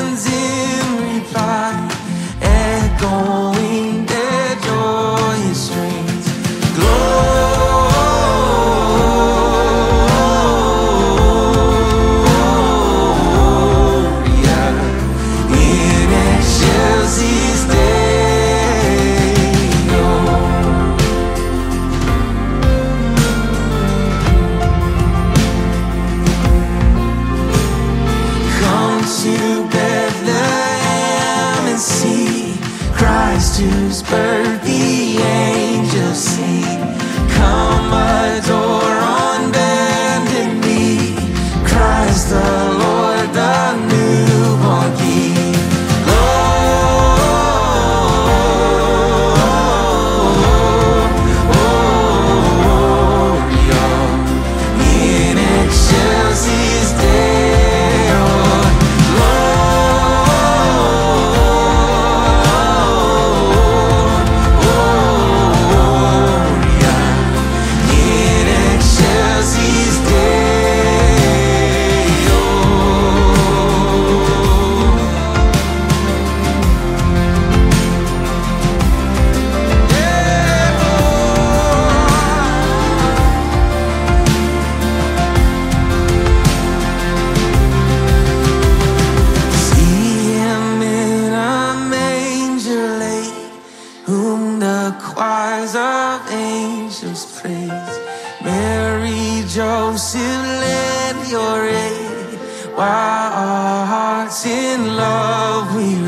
heavens in reply, echoing their joyous strains. Gloria in excelsis Deo. Come to Bethlehem and see Christ, whose birth the angels sing. Come adore on bended knee, Christ the Lord, the newborn King. Gloria in excelsis Deo. Gloria in excelsis Deo. See him in a manger laid, whom the choirs of angels praise. Mary, Joseph, lend your aid, while our hearts in love we